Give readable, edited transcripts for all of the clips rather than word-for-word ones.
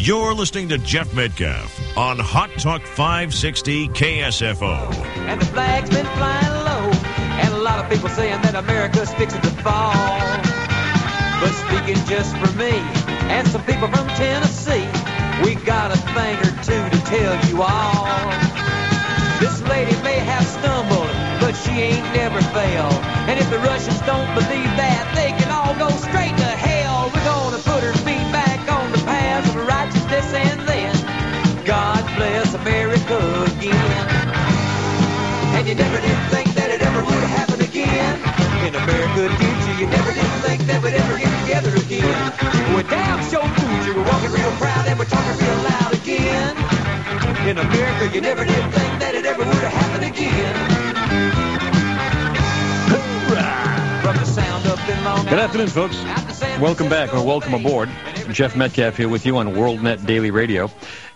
You're listening to Jeff Metcalf on Hot Talk 560 KSFO. And the flag's been flying low, and a lot of people saying that America's fixing to fall. But speaking just for me and some people from Tennessee, we got a thing or two to tell you all. This lady may have stumbled, but she ain't never failed. And if the Russians don't believe that, they can all go straight to hell. We're gonna put her feet back on the path of righteousness, and then God bless America again. And you never did think that it ever would happen again. In America, did you? You never did think that we'd ever get together again. We're damn sure food you. We're walking real proud and we're talking real loud again. In America, you never did think that it ever would have happened again. From the sound up in Long Island. Good afternoon, folks. Welcome back, or welcome aboard. Jeff Metcalf here with you on WorldNet Daily Radio.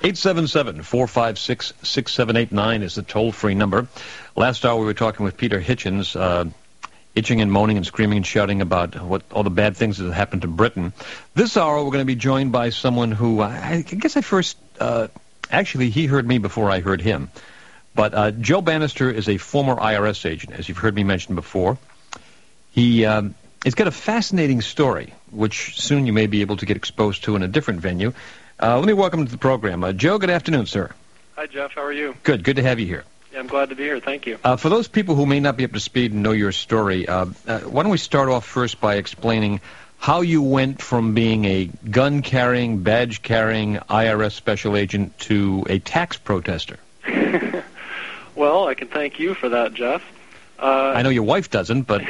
877-456-6789 is the toll-free number. Last hour we were talking with Peter Hitchens, itching and moaning and screaming and shouting about what all the bad things that have happened to Britain. This hour we're going to be joined by someone who I guess I first... actually, he heard me before I heard him. But Joe Bannister is a former IRS agent, as you've heard me mention before. He's got a fascinating story, which soon you may be able to get exposed to in a different venue. Let me welcome him to the program. Joe, good afternoon, sir. Hi, Jeff. How are you? Good to have you here. Yeah, I'm glad to be here. Thank you. For those people who may not be up to speed and know your story, why don't we start off first by explaining how you went from being a gun-carrying, badge-carrying IRS special agent to a tax protester? Well, I can thank you for that, Jeff. I know your wife doesn't, but...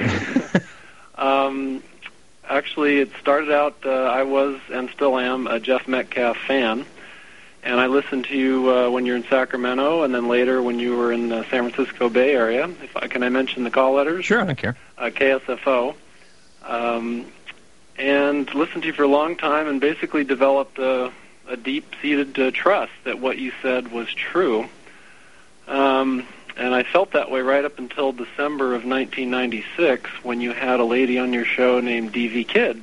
Actually, it started out, I was and still am a Jeff Metcalf fan, and I listened to you when you were in Sacramento, and then later when you were in the San Francisco Bay Area. Can I mention the call letters? Sure, I don't care. KSFO. And listened to you for a long time and basically developed a deep-seated trust that what you said was true. And I felt that way right up until December of 1996 when you had a lady on your show named D.V. Kidd.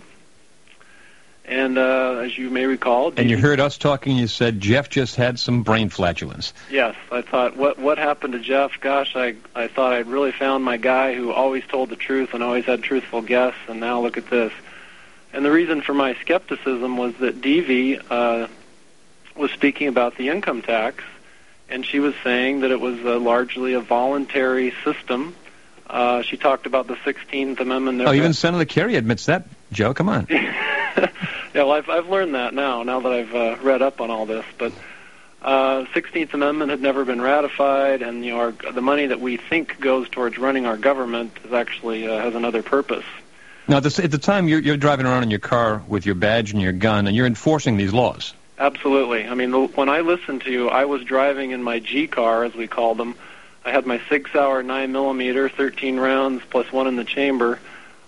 And as you may recall... And you heard us talking, you said Jeff just had some brain flatulence. Yes, I thought, what happened to Jeff? Gosh, I thought I'd really found my guy who always told the truth and always had truthful guests, and now look at this. And the reason for my skepticism was that D.V. was speaking about the income tax, and she was saying that it was largely a voluntary system. She talked about the 16th Amendment. Even Senator Kerry admits that, Joe. Come on. Yeah, well, I've learned that now that I've read up on all this. But 16th Amendment had never been ratified, and the money that we think goes towards running our government is actually has another purpose. Now, at the time, you're driving around in your car with your badge and your gun, and you're enforcing these laws. Absolutely. I mean, when I listened to you, I was driving in my G car, as we called them. I had my 6-hour 9mm, 13 rounds plus one in the chamber,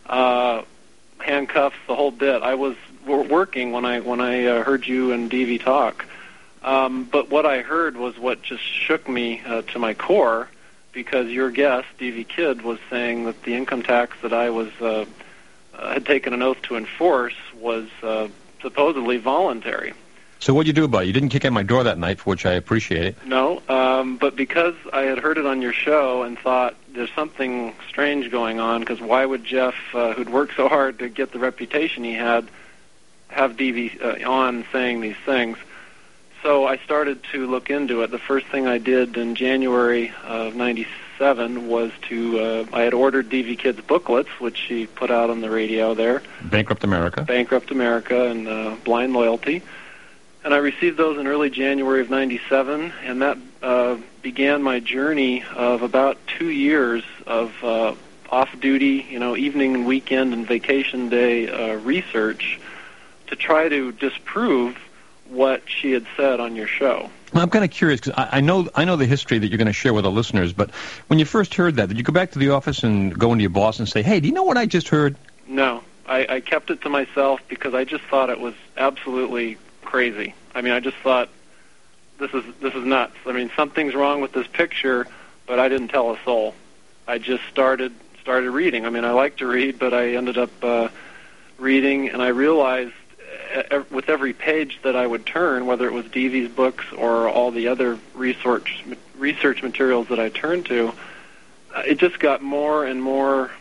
handcuffs, the whole bit. I was working when I heard you and D.V. talk. But what I heard was what just shook me to my core, because your guest, D.V. Kidd, was saying that the income tax that I was had taken an oath to enforce was supposedly voluntary. So what'd you do about it? You didn't kick in my door that night, for which I appreciate it. No, but because I had heard it on your show and thought there's something strange going on, because why would Jeff, who'd worked so hard to get the reputation he had, have D.V. On saying these things? So I started to look into it. The first thing I did in January of 97 was I had ordered D.V. Kidd's booklets, which she put out on the radio there. Bankrupt America. Bankrupt America and Blind Loyalty. And I received those in early January of 97, and that began my journey of about 2 years of off-duty, evening and weekend and vacation day research to try to disprove what she had said on your show. Well, I'm kind of curious, because I know the history that you're going to share with the listeners, but when you first heard that, did you go back to the office and go into your boss and say, hey, do you know what I just heard? No. I kept it to myself because I just thought it was absolutely crazy. I mean, I just thought, this is nuts. I mean, something's wrong with this picture, but I didn't tell a soul. I just started reading. I mean, I like to read, but I ended up reading, and I realized with every page that I would turn, whether it was Deavy's books or all the other research materials that I turned to, it just got more and more,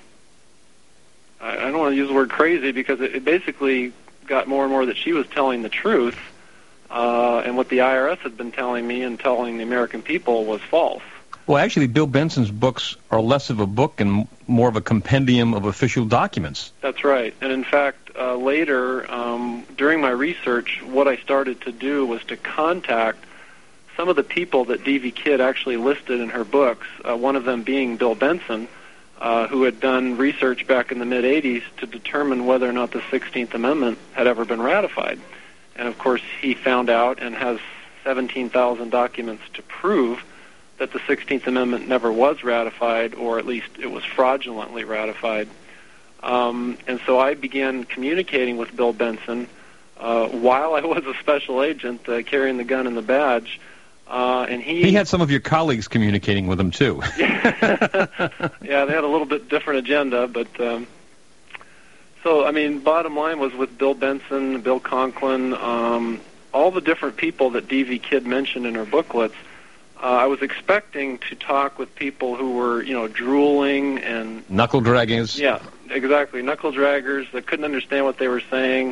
I don't want to use the word crazy, because it basically got more and more that she was telling the truth, and what the IRS had been telling me and telling the American people was false. Well, actually, Bill Benson's books are less of a book and more of a compendium of official documents. That's right. And in fact, later, during my research, what I started to do was to contact some of the people that D.V. Kidd actually listed in her books, one of them being Bill Benson, who had done research back in the mid-'80s to determine whether or not the 16th Amendment had ever been ratified. And, of course, he found out and has 17,000 documents to prove that the 16th Amendment never was ratified, or at least it was fraudulently ratified. And so I began communicating with Bill Benson while I was a special agent carrying the gun and the badge. And he had some of your colleagues communicating with him, too. Yeah, they had a little bit different agenda, but... So, I mean, bottom line was with Bill Benson, Bill Conklin, all the different people that D.V. Kidd mentioned in her booklets. I was expecting to talk with people who were, drooling and... Knuckle draggers. Yeah, exactly. Knuckle draggers that couldn't understand what they were saying.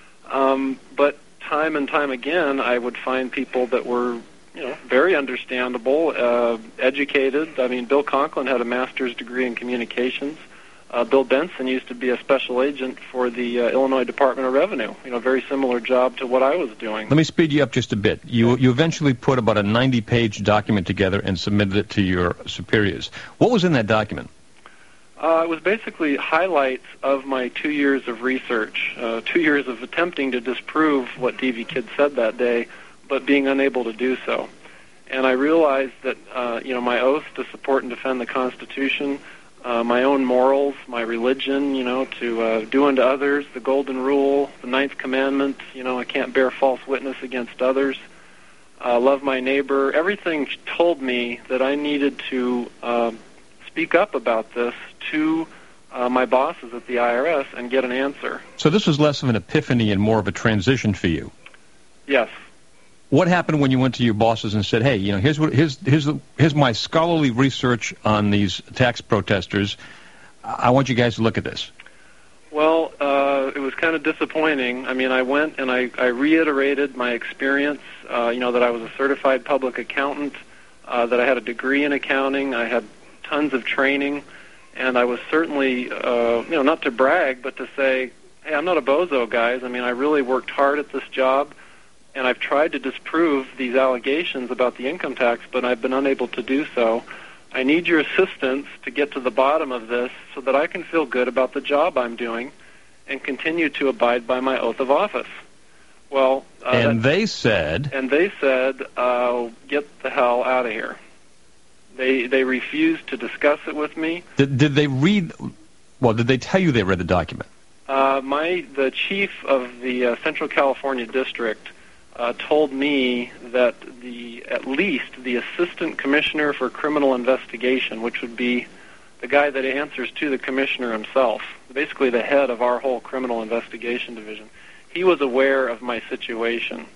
But time and time again, I would find people that were, very understandable, educated. I mean, Bill Conklin had a master's degree in communications. Bill Benson used to be a special agent for the Illinois Department of Revenue, very similar job to what I was doing. Let me speed you up just a bit. You eventually put about a 90-page document together and submitted it to your superiors. What was in that document? It was basically highlights of my 2 years of research, 2 years of attempting to disprove what D.V. Kidd said that day, but being unable to do so. And I realized that, my oath to support and defend the Constitution, my own morals, my religion, to do unto others, the Golden Rule, the Ninth Commandment, I can't bear false witness against others, love my neighbor. Everything told me that I needed to speak up about this to my bosses at the IRS and get an answer. So this was less of an epiphany and more of a transition for you. Yes. What happened when you went to your bosses and said, "Hey, here's my scholarly research on these tax protesters. I want you guys to look at this." Well, it was kind of disappointing. I mean, I went and I reiterated my experience. That I was a certified public accountant, that I had a degree in accounting, I had tons of training, and I was certainly, not to brag, but to say, "Hey, I'm not a bozo, guys. I mean, I really worked hard at this job. And I've tried to disprove these allegations about the income tax, but I've been unable to do so. I need your assistance to get to the bottom of this so that I can feel good about the job I'm doing and continue to abide by my oath of office." Well, they said, "Get the hell out of here." They refused to discuss it with me. Did they read? Well, did they tell you they read the document? The chief of the Central California district told me that at least the assistant commissioner for criminal investigation, which would be the guy that answers to the commissioner himself, basically the head of our whole criminal investigation division, he was aware of my situation.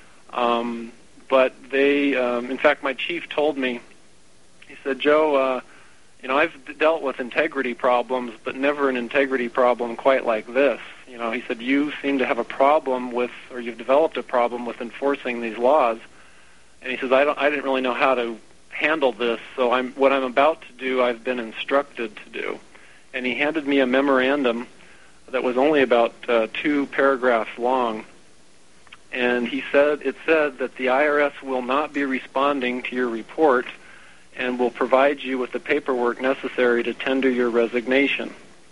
But they, in fact, my chief told me, he said, "Joe, I've dealt with integrity problems, but never an integrity problem quite like this. He said, you seem to have a problem with, or you've developed a problem with enforcing these laws." And he says, I didn't really know how to handle this, so what I'm about to do, I've been instructed to do. And he handed me a memorandum that was only about 2 paragraphs long. And it said that the IRS will not be responding to your report and will provide you with the paperwork necessary to tender your resignation.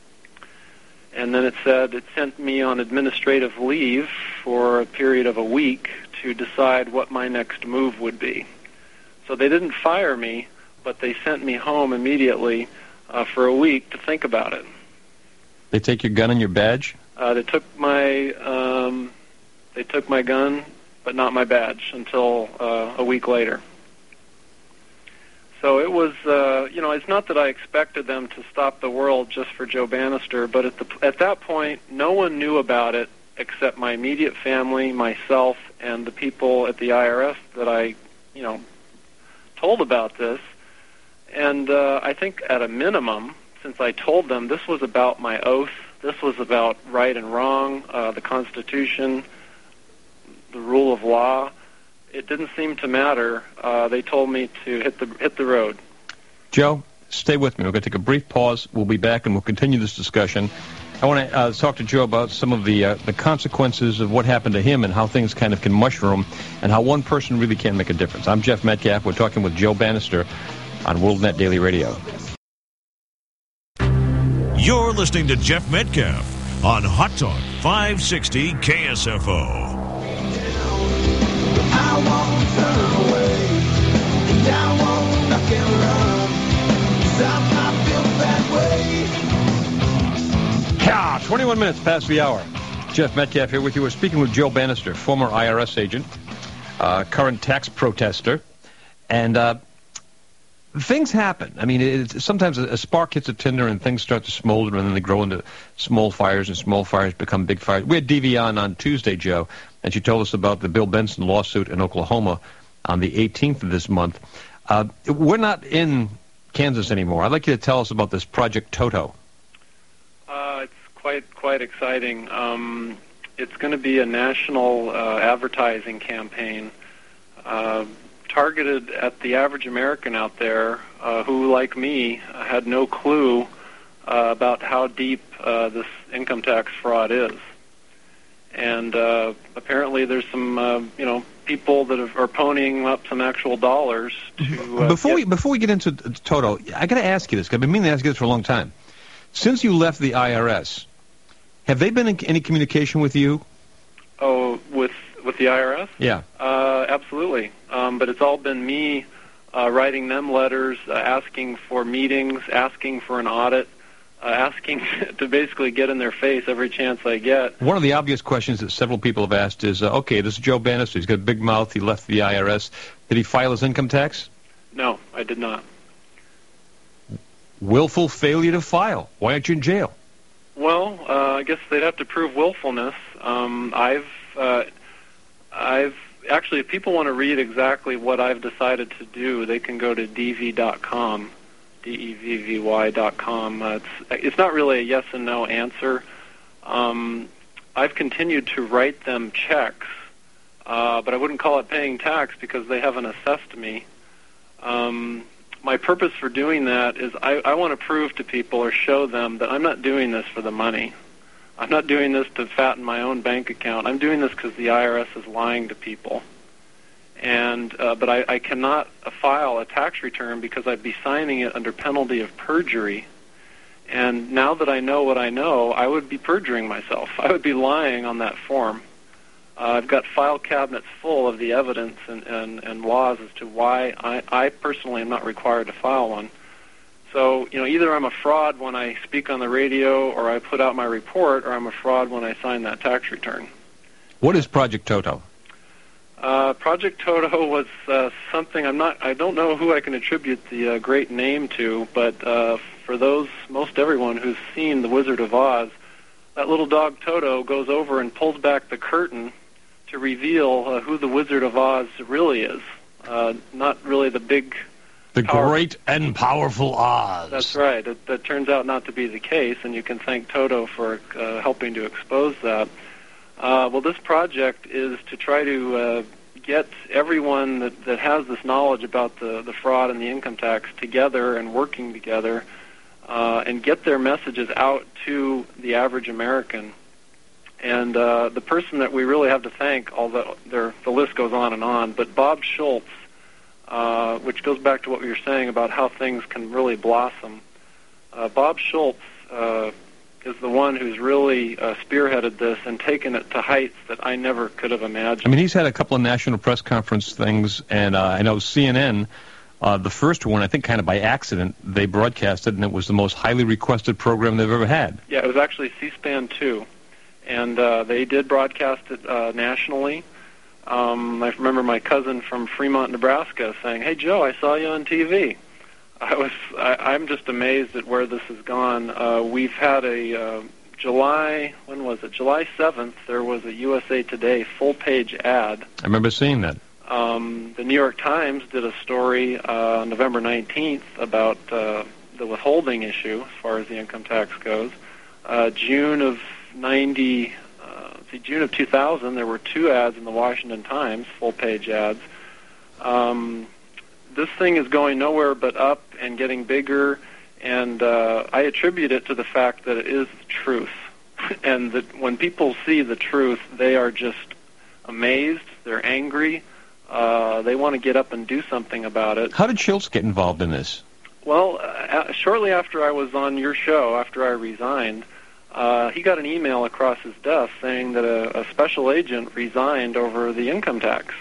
And then it said it sent me on administrative leave for a period of a week to decide what my next move would be. So they didn't fire me, but they sent me home immediately for a week to think about it. They take your gun and your badge? They took my gun, but not my badge until a week later. So it was, it's not that I expected them to stop the world just for Joe Bannister, but at that point, no one knew about it except my immediate family, myself, and the people at the IRS that I, told about this. And I think at a minimum, since I told them this was about my oath, this was about right and wrong, the Constitution, the rule of law, it didn't seem to matter. They told me to hit the road. Joe, stay with me. We're going to take a brief pause. We'll be back and we'll continue this discussion. I want to talk to Joe about some of the consequences of what happened to him and how things kind of can mushroom and how one person really can make a difference. I'm Jeff Metcalf. We're talking with Joe Bannister on WorldNet Daily Radio. You're listening to Jeff Metcalf on Hot Talk 560 KSFO. I won't turn away, and I won't knock and run, 'cause I'm not built that way. Yeah, 21 minutes past the hour. Jeff Metcalf here with you. We're speaking with Joe Bannister, former IRS agent, current tax protester, and things happen. I mean, sometimes a spark hits a tinder and things start to smolder, and then they grow into small fires, and small fires become big fires. We had DV on Tuesday, Joe, and she told us about the Bill Benson lawsuit in Oklahoma on the 18th of this month. We're not in Kansas anymore. I'd like you to tell us about this Project Toto. It's quite exciting. It's going to be a national advertising campaign targeted at the average American out there who, like me, had no clue about how deep this income tax fraud is. And apparently there's some, people that are ponying up some actual dollars to... Before we get into Toto, I got to ask you this, because I've been meaning to ask you this for a long time. Since you left the IRS, have they been in any communication with you? Oh, with the IRS? Yeah. Absolutely. But it's all been me writing them letters, asking for meetings, asking for an audit, asking to basically get in their face every chance I get. One of the obvious questions that several people have asked is, okay, this is Joe Bannister. He's got a big mouth. He left the IRS. Did he file his income tax? No, I did not. Willful failure to file. Why aren't you in jail? Well, I guess they'd have to prove willfulness. I've actually, if people want to read exactly what I've decided to do, they can go to dv.com, devvy.com. It's not really a yes and no answer. I've continued to write them checks, but I wouldn't call it paying tax because they haven't assessed me. My purpose for doing that is I want to prove to people or show them that I'm not doing this for the money. I'm not doing this to fatten my own bank account. I'm doing this because the IRS is lying to people. And but I cannot file a tax return because I'd be signing it under penalty of perjury. And now that I know what I know, I would be perjuring myself. I would be lying on that form. I've got file cabinets full of the evidence and laws as to why I personally am not required to file one. So, either I'm a fraud when I speak on the radio or I put out my report, or I'm a fraud when I sign that tax return. What is Project Toto? Project Toto was something I don't know who I can attribute the great name to, but for most everyone who's seen The Wizard of Oz, that little dog Toto goes over and pulls back the curtain to reveal who the Wizard of Oz really is. Not really the big... The great and powerful Oz. That's right. That turns out not to be the case, and you can thank Toto for helping to expose that. Well, this project is to try to get everyone that has this knowledge about the fraud and the income tax together and working together and get their messages out to the average American. And the person that we really have to thank, although the list goes on, but Bob Schultz, which goes back to what we were saying about how things can really blossom. Bob Schultz is the one who's really spearheaded this and taken it to heights that I never could have imagined. I mean, he's had a couple of national press conference things, and I know CNN, the first one, I think kind of by accident, they broadcasted, and it was the most highly requested program they've ever had. Yeah, it was actually C-SPAN 2, and they did broadcast it nationally. I remember my cousin from Fremont, Nebraska, saying, "Hey, Joe, I saw you on TV." I'm just amazed at where this has gone. We've had a July 7th, there was a USA Today full-page ad. I remember seeing that. The New York Times did a story on November 19th about the withholding issue as far as the income tax goes. June of 2000, there were 2 ads in the Washington Times, full-page ads. This thing is going nowhere but up and getting bigger, and I attribute it to the fact that it is the truth. And that when people see the truth, they are just amazed, they're angry, they want to get up and do something about it. How did Schultz get involved in this? Well, shortly after I was on your show, after I resigned, he got an email across his desk saying that a special agent resigned over the income tax.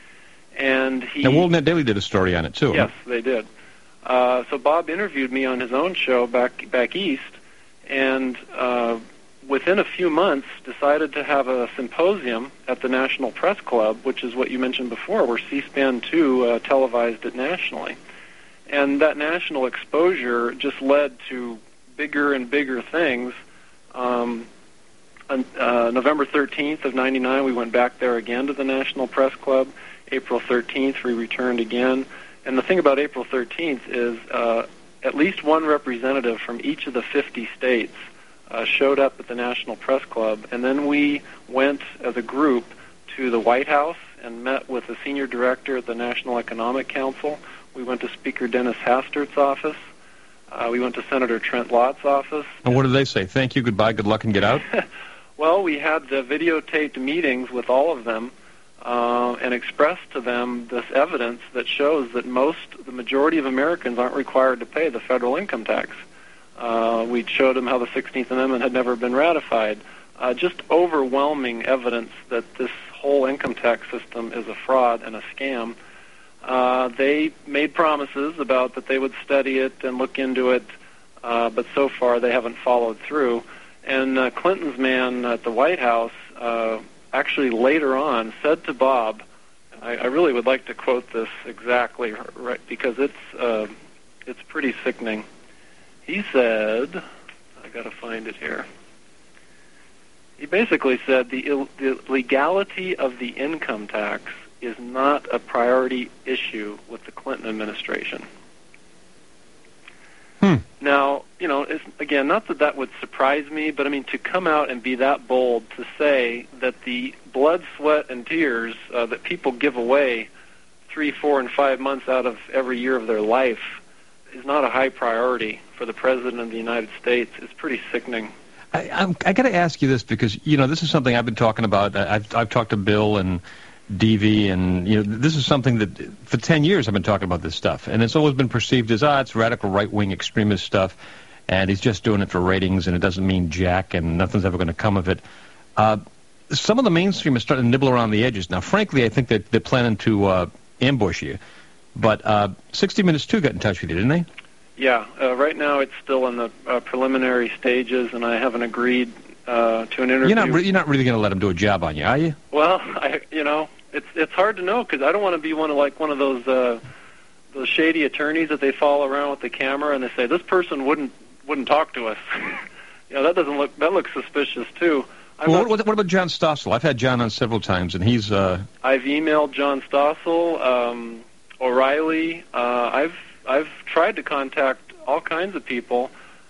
And he... Now, World Net Daily did a story on it, too. Yes, they did. So Bob interviewed me on his own show back east, and within a few months decided to have a symposium at the National Press Club, which is what you mentioned before, where C-SPAN 2 televised it nationally. And that national exposure just led to bigger and bigger things. On November 13th of 99, we went back there again to the National Press Club. April 13th, we returned again. And the thing about April 13th is at least one representative from each of the 50 states showed up at the National Press Club. And then we went as a group to the White House and met with the senior director at the National Economic Council. We went to Speaker Dennis Hastert's office. We went to Senator Trent Lott's office. And what did they say? Thank you, goodbye, good luck, and get out? Well, we had videotaped meetings with all of them and expressed to them this evidence that shows that the majority of Americans aren't required to pay the federal income tax. We showed them how the 16th Amendment had never been ratified. Just overwhelming evidence that this whole income tax system is a fraud and a scam. They made promises about that they would study it and look into it, but so far they haven't followed through. And Clinton's man at the White House actually later on said to Bob, I really would like to quote this exactly, right, because it's pretty sickening. He said, I got to find it here. He basically said the legality of the income tax is not a priority issue with the Clinton administration. Now, it's, again, not that would surprise me, but I mean, to come out and be that bold to say that the blood, sweat, and tears that people give away 3, 4, and 5 months out of every year of their life is not a high priority for the President of the United States is pretty sickening. I got to ask you this because, this is something I've been talking about. I've talked to Bill and DV, and this is something that for 10 years I've been talking about this stuff, and it's always been perceived as it's radical right-wing extremist stuff, and he's just doing it for ratings, and it doesn't mean jack, and nothing's ever going to come of it. Some of the mainstream is starting to nibble around the edges. Now, frankly, I think that they're planning to ambush you, but 60 Minutes 2 got in touch with you, didn't they? Yeah, right now it's still in the preliminary stages, and I haven't agreed to an interview. You're not really going to let them do a job on you, are you? Well, it's hard to know because I don't want to be one of those shady attorneys that they follow around with the camera and they say this person wouldn't talk to us. That looks suspicious too. What about John Stossel? I've had John on several times, and he's. I've emailed John Stossel, O'Reilly. I've tried to contact all kinds of people.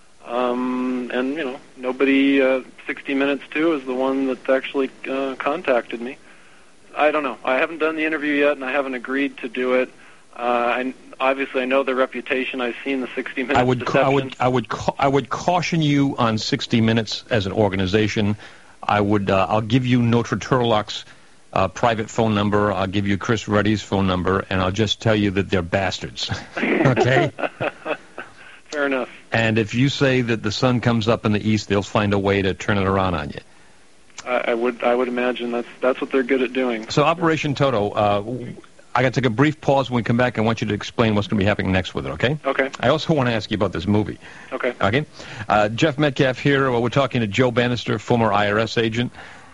And nobody. 60 Minutes 2 is the one that actually contacted me. I don't know. I haven't done the interview yet, and I haven't agreed to do it. Obviously, I know their reputation. I've seen the 60 Minutes deception. I would caution you on 60 Minutes as an organization. I'll give you Notre Turlock's private phone number. I'll give you Chris Ruddy's phone number, and I'll just tell you that they're bastards. Okay. Fair enough. And if you say that the sun comes up in the east, they'll find a way to turn it around on you. I would imagine that's what they're good at doing. So Operation Toto, I got to take a brief pause. When we come back, I want you to explain what's going to be happening next with it, okay? Okay. I also want to ask you about this movie. Okay. Okay? Jeff Metcalf here. We're talking to Joe Bannister, former IRS agent.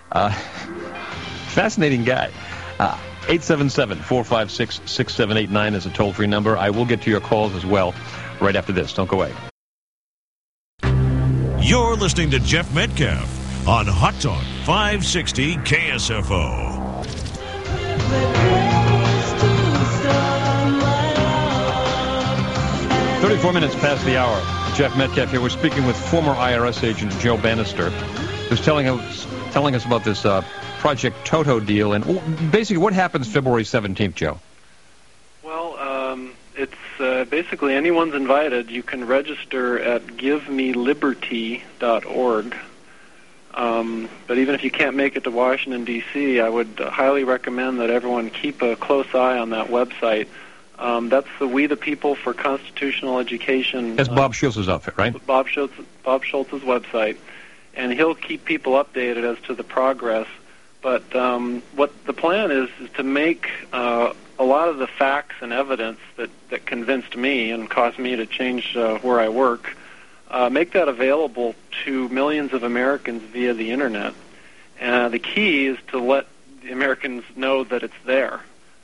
Fascinating guy. 877-456-6789 is a toll-free number. I will get to your calls as well right after this. Don't go away. You're listening to Jeff Metcalf on Hot Talk 560 KSFO. 34 minutes past the hour. Jeff Metcalf here. We're speaking with former IRS agent Joe Bannister, who's telling us about this Project Toto deal. And basically, what happens February 17th, Joe? Well, it's basically anyone's invited. You can register at givemeliberty.org. But even if you can't make it to Washington, D.C., I would highly recommend that everyone keep a close eye on that website. That's the We the People for Constitutional Education. That's Bob Schultz's outfit, right? Bob Schultz's website. And he'll keep people updated as to the progress. But what the plan is to make a lot of the facts and evidence that convinced me and caused me to change where I work, make that available to millions of Americans via the Internet. The key is to let the Americans know that it's there.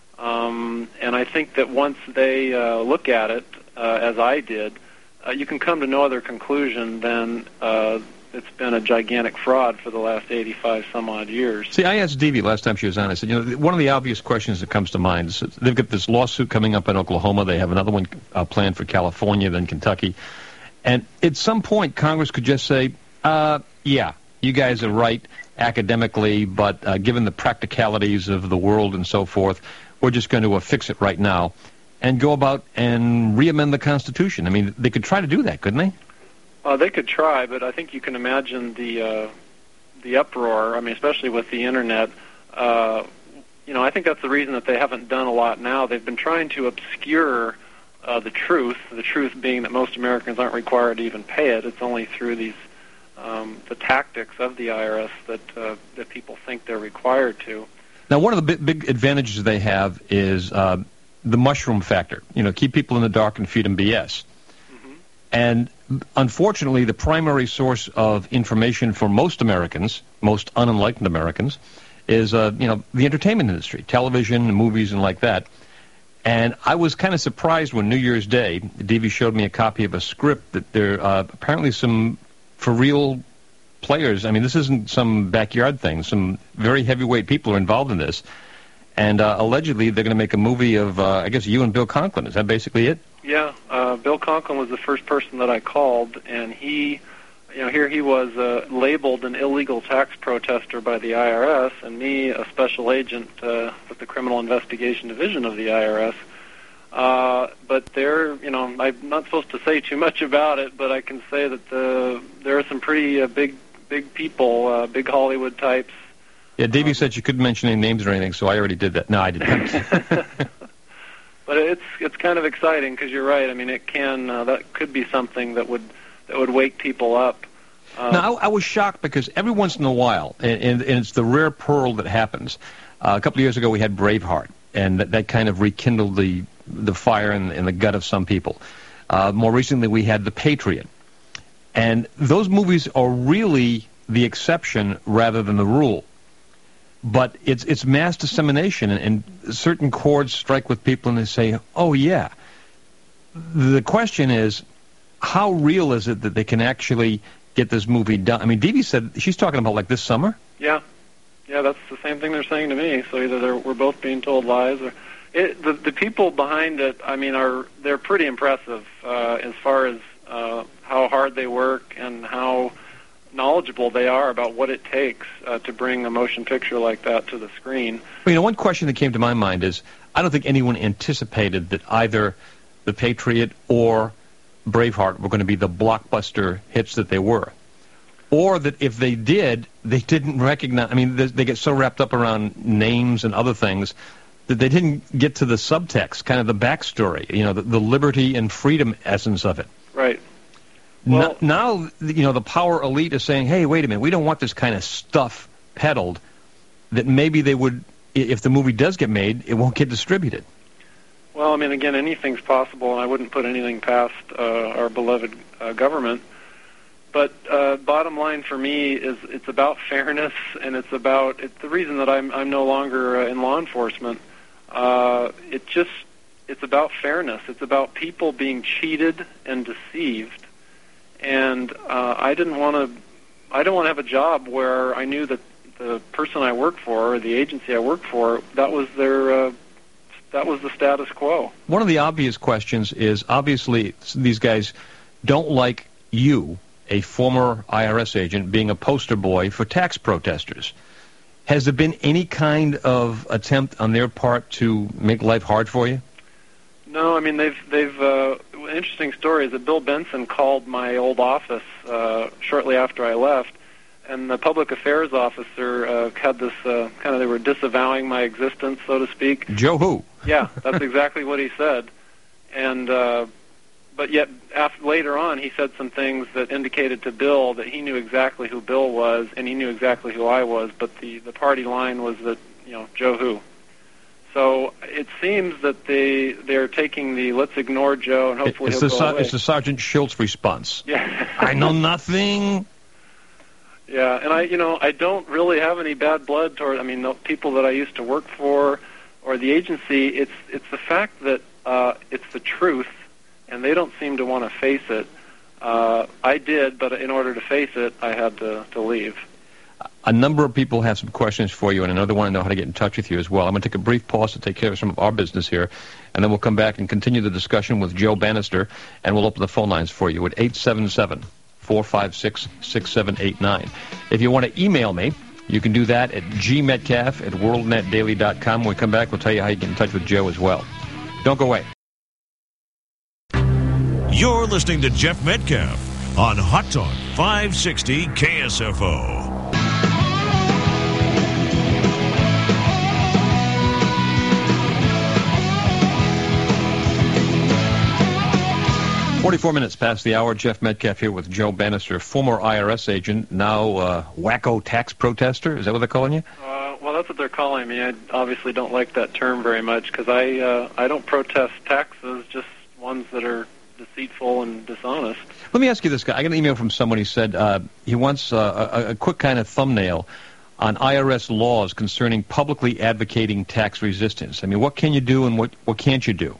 And I think that once they look at it, as I did, you can come to no other conclusion than it's been a gigantic fraud for the last 85 some odd years. See, I asked Devi last time she was on, I said, one of the obvious questions that comes to mind is they've got this lawsuit coming up in Oklahoma. They have another one planned for California, then Kentucky. And at some point, Congress could just say, yeah, you guys are right academically, but given the practicalities of the world and so forth, we're just going to fix it right now and go about and re-amend the Constitution. I mean, they could try to do that, couldn't they? They could try, but I think you can imagine the uproar. I mean, especially with the Internet. I think that's the reason that they haven't done a lot now. They've been trying to obscure the truth being that most Americans aren't required to even pay it. It's only through these the tactics of the IRS that people think they're required to. Now, one of the big advantages they have is the mushroom factor. Keep people in the dark and feed them BS. Mm-hmm. And unfortunately, the primary source of information for most Americans, most unenlightened Americans, is the entertainment industry, television, movies, and like that. And I was kind of surprised when New Year's Day, Devi showed me a copy of a script that there are apparently some for real players. I mean, this isn't some backyard thing. Some very heavyweight people are involved in this. And allegedly, they're going to make a movie of, I guess, you and Bill Conklin. Is that basically it? Yeah. Bill Conklin was the first person that I called, and he was labeled an illegal tax protester by the IRS, and me, a special agent with the Criminal Investigation Division of the IRS. But I'm not supposed to say too much about it, but I can say that there are some pretty big people, big Hollywood types. Yeah, Davey said you couldn't mention any names or anything, so I already did that. No, I didn't. But it's kind of exciting because you're right. I mean, it can that could be something that would wake people up. Now, I was shocked because every once in a while, and it's the rare pearl that happens. A couple of years ago, we had Braveheart, and that kind of rekindled the fire in the gut of some people. More recently, we had The Patriot. And those movies are really the exception rather than the rule. But it's mass dissemination, and certain chords strike with people, and they say, oh, yeah. The question is, how real is it that they can actually get this movie done? I mean, Devi said she's talking about like this summer? Yeah, that's the same thing they're saying to me. So either we're both being told lies, or the people behind it. I mean, they're pretty impressive as far as how hard they work and how knowledgeable they are about what it takes to bring a motion picture like that to the screen. Well, one question that came to my mind is, I don't think anyone anticipated that either The Patriot or Braveheart were going to be the blockbuster hits that they were. Or that if they did, they didn't recognize, I mean, they get so wrapped up around names and other things that they didn't get to the subtext, kind of the backstory, the liberty and freedom essence of it. Right. Well, now, the power elite is saying, hey, wait a minute, we don't want this kind of stuff peddled, that maybe they would, if the movie does get made, it won't get distributed. Well, I mean, again, anything's possible, and I wouldn't put anything past our beloved government. But bottom line for me is it's about fairness, and it's the reason that I'm no longer in law enforcement. It's about fairness. It's about people being cheated and deceived. and I didn't want to have a job where I knew that the person I worked for, or the agency I worked for, that was the status quo. One of the obvious questions is, obviously, these guys don't like you, a former IRS agent, being a poster boy for tax protesters. Has there been any kind of attempt on their part to make life hard for you? No, I mean, they've interesting story is that Bill Benson called my old office shortly after I left, and the public affairs officer had this they were disavowing my existence, so to speak. Joe who? Yeah, that's exactly what he said. And but yet later on, he said some things that indicated to Bill that he knew exactly who Bill was, and he knew exactly who I was. But the party line was that, Joe who. So it seems that they're taking the let's ignore Joe and hopefully he'll go away. It's the Sergeant Schultz response. Yeah. I know nothing. Yeah, and I don't really have any bad blood toward. I mean, the people that I used to work for or the agency. It's the fact that it's the truth, and they don't seem to want to face it. I did, but in order to face it, I had to leave. A number of people have some questions for you, and another want to know how to get in touch with you as well. I'm going to take a brief pause to take care of some of our business here, and then we'll come back and continue the discussion with Joe Bannister, and we'll open the phone lines for you at 877-456-6789. If you want to email me, you can do that at gmetcalf@worldnetdaily.com. When we come back, we'll tell you how you get in touch with Joe as well. Don't go away. You're listening to Jeff Metcalf on Hot Talk 560 KSFO. 44 minutes past the hour. Jeff Metcalf here with Joe Bannister, former IRS agent, now wacko tax protester. Is that what they're calling you? Well, that's what they're calling me. I obviously don't like that term very much because I don't protest taxes, just ones that are deceitful and dishonest. Let me ask you this, guy. I got an email from someone. He said he wants a quick kind of thumbnail on IRS laws concerning publicly advocating tax resistance. I mean, what can you do and what can't you do?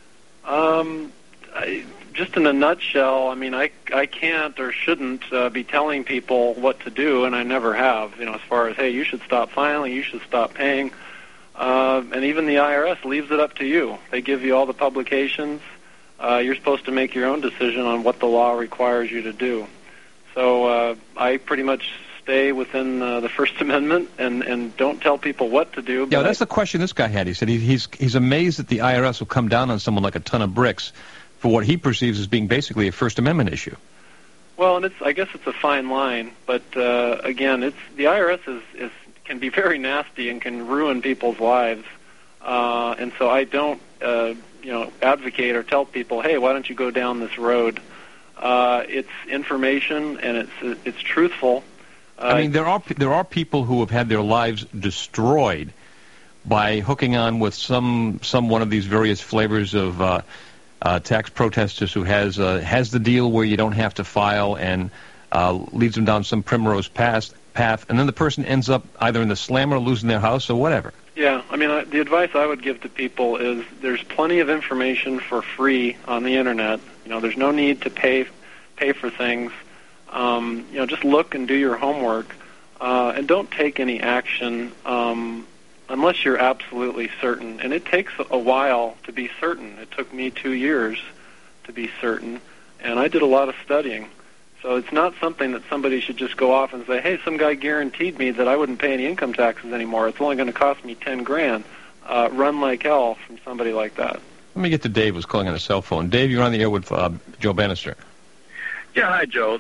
Just in a nutshell, I mean, I can't or shouldn't be telling people what to do, and I never have, as far as, hey, you should stop filing, you should stop paying. And even the IRS leaves it up to you. They give you all the publications. You're supposed to make your own decision on what the law requires you to do. So I pretty much stay within the First Amendment and don't tell people what to do. Yeah, that's the question this guy had. He said he's amazed that the IRS will come down on someone like a ton of bricks for what he perceives as being basically a First Amendment issue. Well, and I guess it's a fine line, but again, the IRS can be very nasty and can ruin people's lives, and so I don't advocate or tell people, hey, why don't you go down this road? It's information and it's truthful. I mean, there are people who have had their lives destroyed by hooking on with some one of these various flavors of tax protesters who has the deal where you don't have to file and leads them down some primrose path, and then the person ends up either in the slammer, losing their house, or whatever. Yeah, I mean, the advice I would give to people is there's plenty of information for free on the internet. There's no need to pay for things. Just look and do your homework, and don't take any action unless you're absolutely certain. And it takes a while to be certain. It took me 2 years to be certain, and I did a lot of studying. So it's not something that somebody should just go off and say, hey, some guy guaranteed me that I wouldn't pay any income taxes anymore. It's only going to cost me $10,000. Run like hell from somebody like that. Let me get to Dave, who's calling on a cell phone. Dave, you're on the air with Joe Bannister. Yeah, hi, Joe,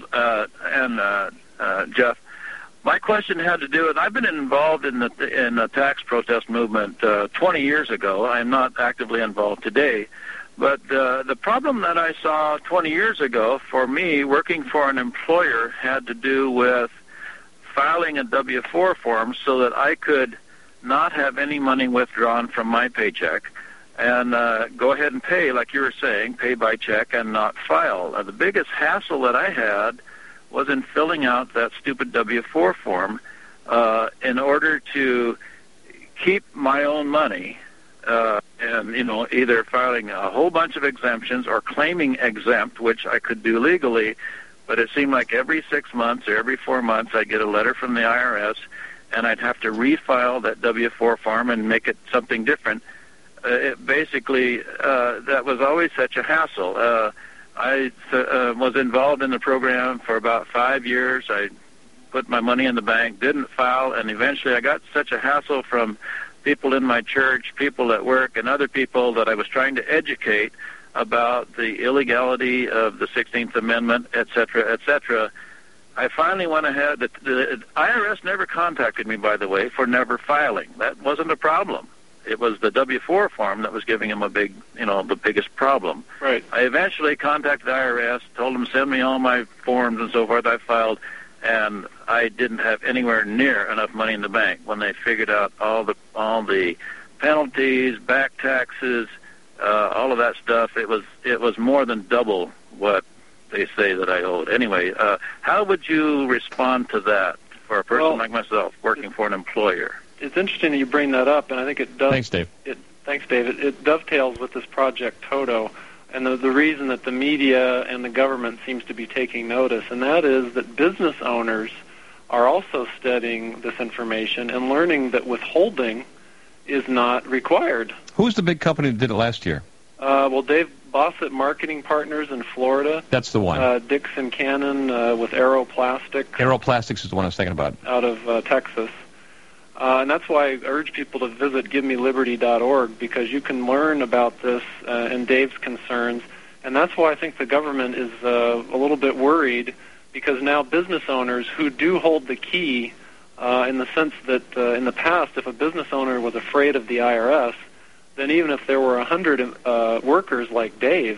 and Jeff. My question had to do with, I've been involved in the tax protest movement 20 years ago. I am not actively involved today. But the problem that I saw 20 years ago for me working for an employer had to do with filing a W-4 form so that I could not have any money withdrawn from my paycheck and go ahead and pay, like you were saying, pay by check and not file. The biggest hassle that I had was in filling out that stupid W-4 form in order to keep my own money. And, either filing a whole bunch of exemptions or claiming exempt, which I could do legally, But it seemed like every 6 months or every 4 months I'd get a letter from the IRS, and I'd have to refile that W-4 form and make it something different. That was always such a hassle. I was involved in the program for about 5 years. I put my money in the bank, didn't file, and eventually I got such a hassle from people in my church, people at work, and other people that I was trying to educate about the illegality of the 16th Amendment, et cetera, I finally went ahead. The IRS never contacted me, by the way, for never filing. That wasn't a problem. It was the W-4 form that was giving him the biggest problem. Right. I eventually contacted the IRS, told them send me all my forms and so forth. I filed, and I didn't have anywhere near enough money in the bank. When they figured out all the penalties, back taxes, all of that stuff, it was more than double what they say that I owed. Anyway, how would you respond to that for a person like myself working for an employer? It's interesting that you bring that up, and I think it does. Thanks, Dave. Thanks, Dave. It dovetails with this Project Toto, and the reason that the media and the government seems to be taking notice, and that is that business owners are also studying this information and learning that withholding is not required. Who's the big company that did it last year? Well, Dave Bossett Marketing Partners in Florida. That's the one. Dixon Cannon with Aeroplastics. Aeroplastics is the one I was thinking about. Out of Texas. And that's why I urge people to visit GiveMeLiberty.org, because you can learn about this and Dave's concerns. And that's why I think the government is a little bit worried, because now business owners who do hold the key, in the sense that in the past, if a business owner was afraid of the IRS, then even if there were 100 workers like Dave,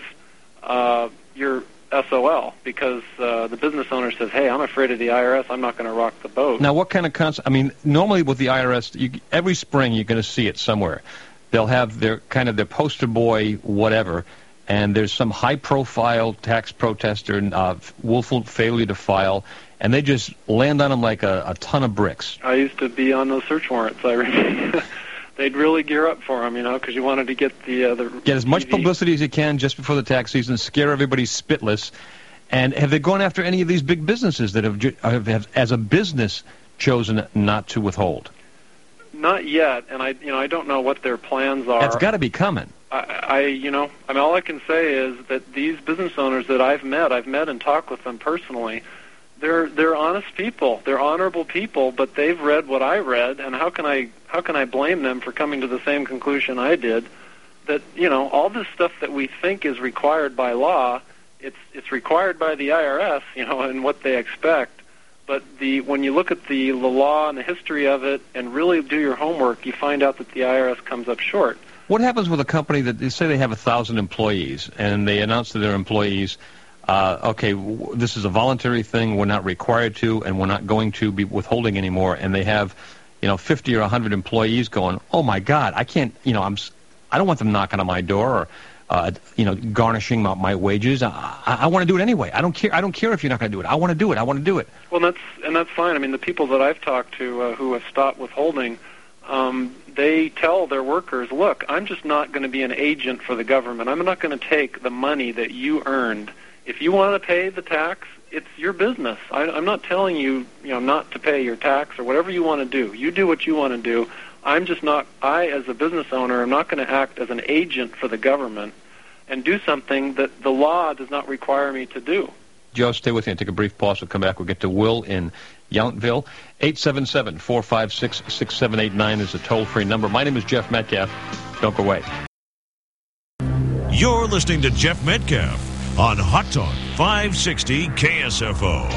you're SOL, because the business owner says, hey, I'm afraid of the IRS, I'm not going to rock the boat. Now, what kind of normally with the IRS, every spring you're going to see it somewhere. They'll have their poster boy whatever, and there's some high-profile tax protester, willful failure to file, and they just land on them like a ton of bricks. I used to be on those search warrants, I remember. They'd really gear up for them, because you wanted to get get as much publicity as you can just before the tax season, scare everybody spitless. And have they gone after any of these big businesses that have as a business, chosen not to withhold? Not yet, and I don't know what their plans are. That's got to be coming. All I can say is that these business owners that I've met and talked with them personally. They're honest people. They're honorable people, but they've read what I read, and how can I blame them for coming to the same conclusion I did? That all this stuff that we think is required by law, it's required by the IRS, and what they expect. But when you look at the law and the history of it, and really do your homework, you find out that the IRS comes up short. What happens with a company that they say they have 1,000 employees, and they announce to their employees, this is a voluntary thing, we're not required to, and we're not going to be withholding anymore, and they have, 50 or 100 employees going, oh my God, I can't, I don't want them knocking on my door or, garnishing my wages. I want to do it anyway. I don't care if you're not going to do it. I want to do it. I want to do it. Well, that's fine. I mean, the people that I've talked to who have stopped withholding, they tell their workers, look, I'm just not going to be an agent for the government. I'm not going to take the money that you earned. If you want to pay the tax, it's your business. I'm not telling you, not to pay your tax or whatever you want to do. You do what you want to do. I, as a business owner, am not going to act as an agent for the government and do something that the law does not require me to do. Joe, stay with me and take a brief pause. We'll come back. We'll get to Will in Yountville. 877-456-6789 is a toll-free number. My name is Jeff Metcalf. Don't go away. You're listening to Jeff Metcalf on Hot Talk 560 KSFO.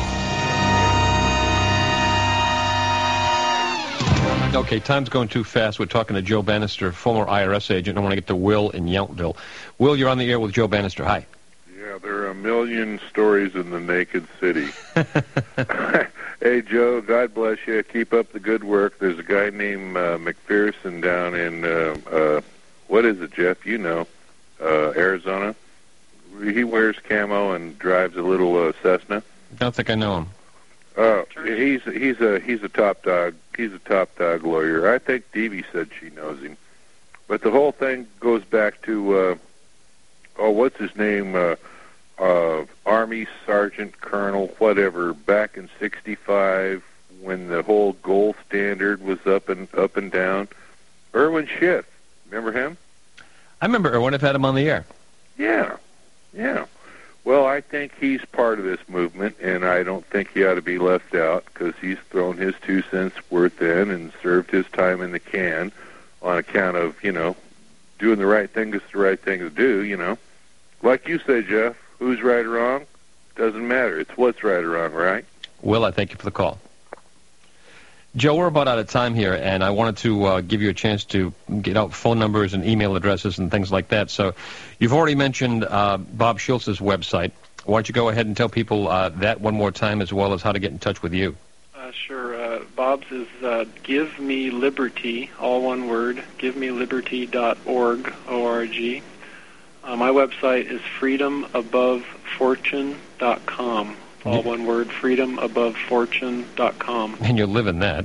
Okay, time's going too fast. We're talking to Joe Bannister, former IRS agent. I want to get to Will in Yountville. Will, you're on the air with Joe Bannister. Hi. Yeah, there are a million stories in the naked city. Hey, Joe, God bless you. Keep up the good work. There's a guy named McPherson down in, what is it, Jeff? Arizona. He wears camo and drives a little Cessna. I don't think I know him. He's a top dog. He's a top dog lawyer. I think Devi said she knows him. But the whole thing goes back to what's his name? Army sergeant, colonel, whatever, back in '65 when the whole gold standard was up and down. Irwin Schiff, remember him? I remember Irwin. I've had him on the air. Yeah. Well, I think he's part of this movement, and I don't think he ought to be left out because he's thrown his 2 cents worth in and served his time in the can on account of, doing the right thing is the right thing to do, Like you say, Jeff, who's right or wrong? Doesn't matter. It's what's right or wrong, right? Will, I thank you for the call. Joe, we're about out of time here, and I wanted to give you a chance to get out phone numbers and email addresses and things like that. So you've already mentioned Bob Schultz's website. Why don't you go ahead and tell people that one more time, as well as how to get in touch with you? Sure. Bob's is Give Me Liberty, all one word, givemeliberty.org, O-R-G. My website is freedomabovefortune.com. All one word, freedomabovefortune.com. And you're living that.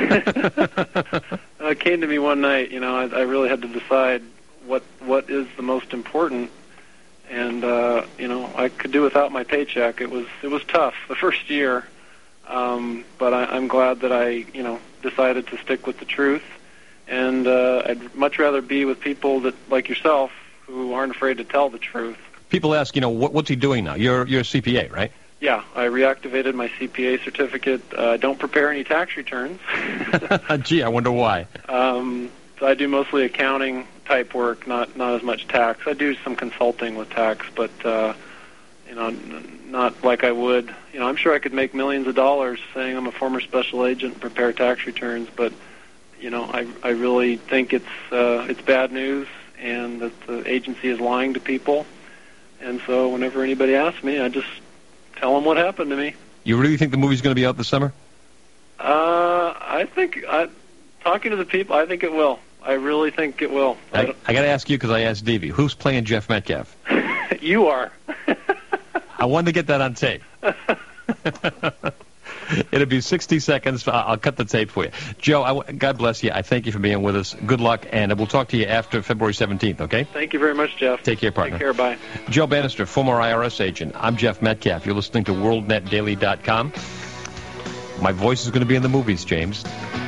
It came to me one night, I really had to decide what is the most important. And, I could do without my paycheck. It was tough the first year. But I'm glad that I, decided to stick with the truth. And I'd much rather be with people that, like yourself, who aren't afraid to tell the truth. People ask, what's he doing now? You're a CPA, right? Yeah, I reactivated my CPA certificate. I don't prepare any tax returns. Gee, I wonder why. So I do mostly accounting type work, not as much tax. I do some consulting with tax, but not like I would. I'm sure I could make millions of dollars saying I'm a former special agent and prepare tax returns, but I really think it's bad news and that the agency is lying to people. And so whenever anybody asks me, I just tell them what happened to me. You really think the movie's going to be out this summer? I think, talking to the people, I think it will. I really think it will. I got to ask you because I asked Davey. Who's playing Jeff Metcalf? You are. I wanted to get that on tape. It'll be 60 seconds. I'll cut the tape for you. Joe, God bless you. I thank you for being with us. Good luck, and we'll talk to you after February 17th, okay? Thank you very much, Jeff. Take care, partner. Take care, bye. Joe Bannister, former IRS agent. I'm Jeff Metcalf. You're listening to WorldNetDaily.com. My voice is going to be in the movies, James.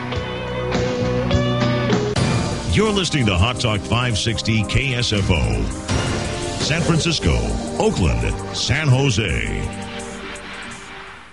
You're listening to Hot Talk 560 KSFO. San Francisco, Oakland, San Jose.